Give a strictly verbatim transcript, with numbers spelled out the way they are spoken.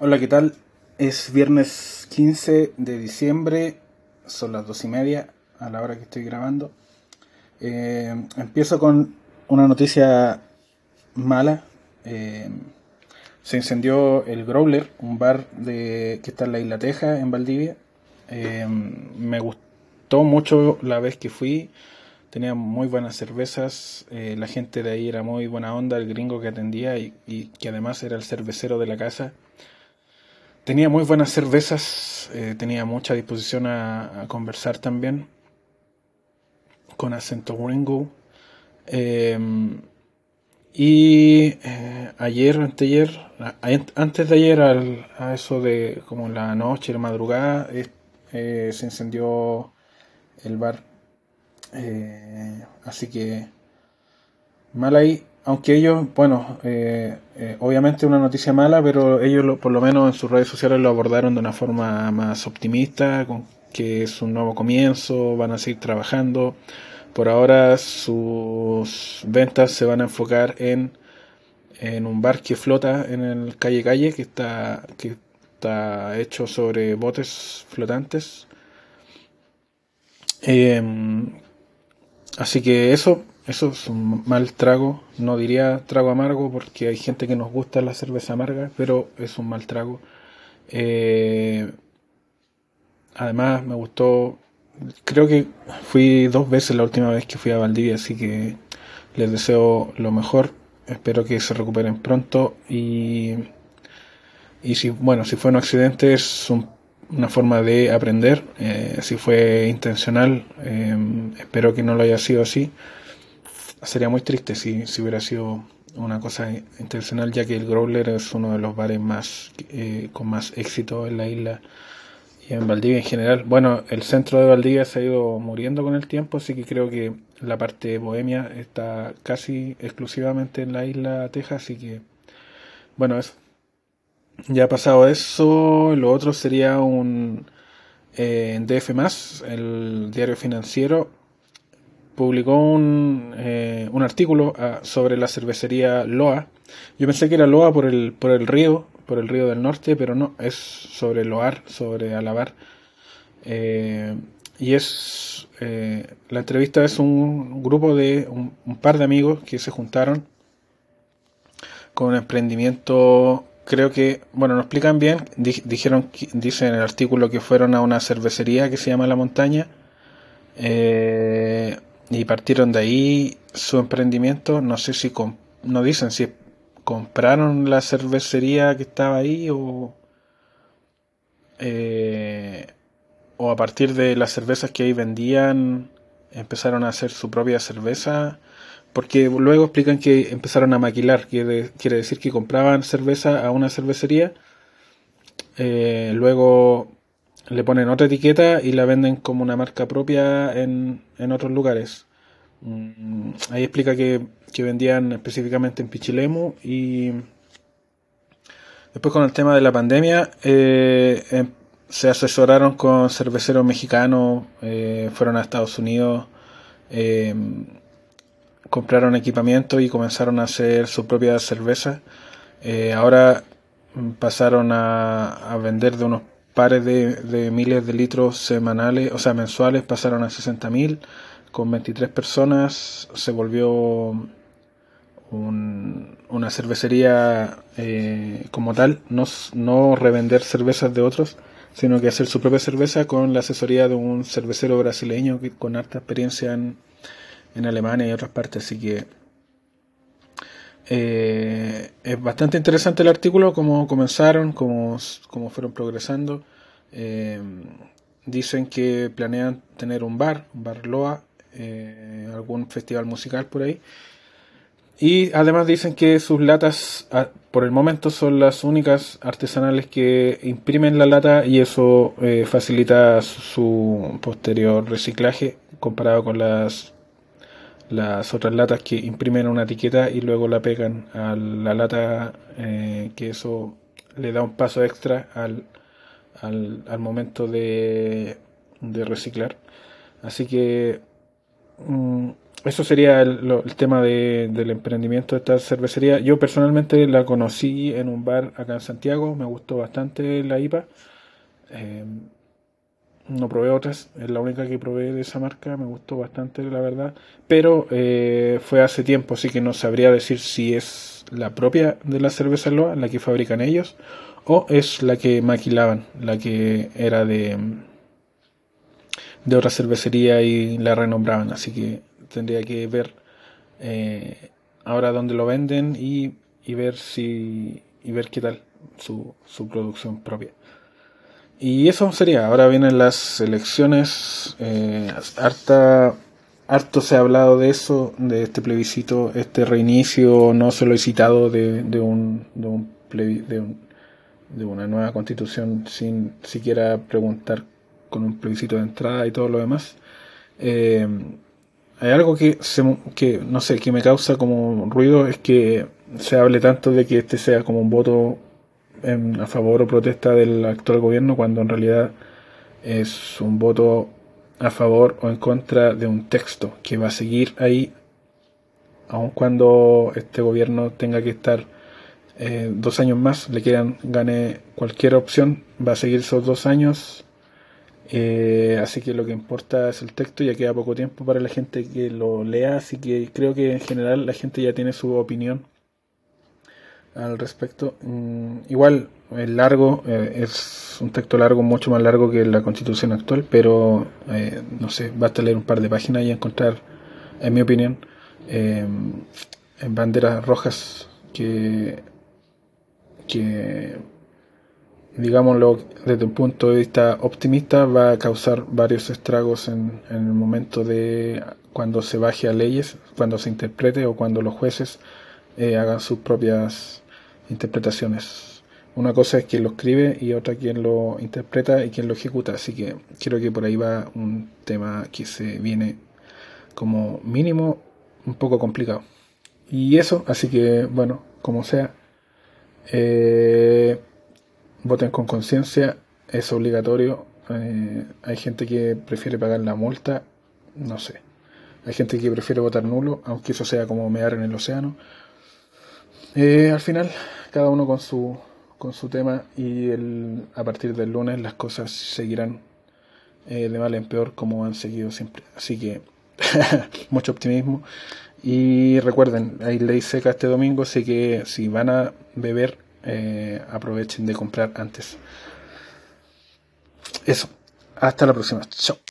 Hola, ¿qué tal? Es viernes quince de diciembre, son las dos y media a la hora que estoy grabando. Eh, empiezo con una noticia mala. Eh, Se incendió el Growler, un bar de, que está en la Isla Teja, en Valdivia. Eh, me gustó mucho la vez que fui. Tenía muy buenas cervezas. Eh, la gente de ahí era muy buena onda, el gringo que atendía y, y que además era el cervecero de la casa. Tenía muy buenas cervezas, eh, tenía mucha disposición a, a conversar también, con acento gringo. Eh, y eh, ayer, anteayer, a- antes de ayer, al- a eso de como la noche, la madrugada, eh, eh, se incendió el bar. Eh, así que mal ahí, aunque ellos, bueno, eh, eh, obviamente una noticia mala, pero ellos lo- por lo menos en sus redes sociales lo abordaron de una forma más optimista, con que es un nuevo comienzo, van a seguir trabajando. Por ahora sus ventas se van a enfocar en, en un bar que flota en el calle calle, que está, que está hecho sobre botes flotantes. Eh, Así que eso, eso es un mal trago. No diría trago amargo porque hay gente que nos gusta la cerveza amarga, pero es un mal trago. Eh, Además me gustó, creo que fui dos veces la última vez que fui a Valdivia, así que les deseo lo mejor. Espero que se recuperen pronto y, y si, bueno, si fue un accidente es un- una forma de aprender. Eh, si fue intencional, eh, espero que no lo haya sido así. Sería muy triste si, si hubiera sido una cosa intencional, ya que el Growler es uno de los bares más eh, con más éxito en la isla y en Valdivia en general. Bueno, el centro de Valdivia se ha ido muriendo con el tiempo, así que creo que la parte bohemia está casi exclusivamente en la isla Texas, así que bueno, eso. Ya pasado eso, lo otro sería un eh, en D F más, el diario financiero publicó un, eh, un artículo ah, sobre la cervecería Loa. Yo pensé que era Loa por el, por el río, por el río del norte, pero no, es sobre Loar, sobre Alabar. Eh, y es, eh, la entrevista es un grupo de, un, un par de amigos que se juntaron con un emprendimiento, creo que, bueno, no explican bien, di- dijeron, dicen en el artículo que fueron a una cervecería que se llama La Montaña. Eh, y partieron de ahí su emprendimiento. No sé si com- no dicen si compraron la cervecería que estaba ahí o, eh, o a partir de las cervezas que ahí vendían empezaron a hacer su propia cerveza. Porque luego explican que empezaron a maquilar, quiere, quiere decir que compraban cerveza a una cervecería, eh, luego le ponen otra etiqueta y la venden como una marca propia en, en otros lugares. Mm, Ahí explica que, que vendían específicamente en Pichilemu y después con el tema de la pandemia eh, em- se asesoraron con cerveceros mexicanos, eh, fueron a Estados Unidos, eh, compraron equipamiento y comenzaron a hacer su propia cerveza. Eh, ahora mm, pasaron a, a vender de unos pares de, de miles de litros semanales, o sea, mensuales, pasaron a sesenta mil. Con veintitrés personas se volvió un- una cervecería eh, como tal, no, no revender cervezas de otros, sino que hacer su propia cerveza con la asesoría de un cervecero brasileño que, con harta experiencia en, en Alemania y otras partes. Así que eh, es bastante interesante el artículo, cómo comenzaron, cómo, cómo fueron progresando. Eh, Dicen que planean tener un bar, un bar Loa, eh, algún festival musical por ahí. Y además dicen que sus latas, ah, por el momento, son las únicas artesanales que imprimen la lata y eso eh, facilita su posterior reciclaje comparado con las, las otras latas que imprimen una etiqueta y luego la pegan a la lata, eh, que eso le da un paso extra al, al, al momento de, de reciclar. Así que Mm, eso sería el, lo- el tema de, del emprendimiento de esta cervecería. Yo personalmente la conocí en un bar acá en Santiago, me gustó bastante la I P A. Eh, no probé otras, es la única que probé de esa marca, me gustó bastante la verdad, pero eh, fue hace tiempo, así que no sabría decir si es la propia de la cerveza Loa, la que fabrican ellos, o es la que maquilaban, la que era de, de otra cervecería y la renombraban, así que tendría que ver eh, ahora dónde lo venden y, y ver si y ver qué tal su, su producción propia. Y eso sería, ahora vienen las elecciones, eh, harta, harto se ha hablado de eso, de este plebiscito, este reinicio no solicitado de, de un, de un, plebi- de un- de una nueva constitución sin siquiera preguntar con un plebiscito de entrada y todo lo demás. Eh, Hay algo que, se, que, no sé, que me causa como ruido, es que se hable tanto de que este sea como un voto en, a favor o protesta del actual gobierno, cuando en realidad es un voto a favor o en contra de un texto que va a seguir ahí, aun cuando este gobierno tenga que estar eh, dos años más, le quieran, gane cualquier opción, va a seguir esos dos años. Eh, así que lo que importa es el texto, ya queda poco tiempo para la gente que lo lea, así que creo que en general la gente ya tiene su opinión al respecto. Mm, igual es largo, eh, es un texto largo, mucho más largo que la constitución actual, pero eh, no sé, basta leer un par de páginas y encontrar, en mi opinión, eh, en banderas rojas que, que digámoslo desde un punto de vista optimista, va a causar varios estragos en, en el momento de cuando se baje a leyes, cuando se interprete o cuando los jueces eh, hagan sus propias interpretaciones. Una cosa es quien lo escribe y otra quien lo interpreta y quien lo ejecuta. Así que creo que por ahí va un tema que se viene como mínimo un poco complicado. Y eso, así que bueno, como sea, eh, voten con conciencia, es obligatorio. Eh, hay gente que prefiere pagar la multa, no sé. Hay gente que prefiere votar nulo, aunque eso sea como mear en el océano. Eh, al final, cada uno con su, con su tema y el, a partir del lunes las cosas seguirán eh, de mal en peor como han seguido siempre. Así que mucho optimismo. Y recuerden, hay ley seca este domingo, así que si van a beber, eh, aprovechen de comprar antes. Eso. Hasta la próxima. Chao.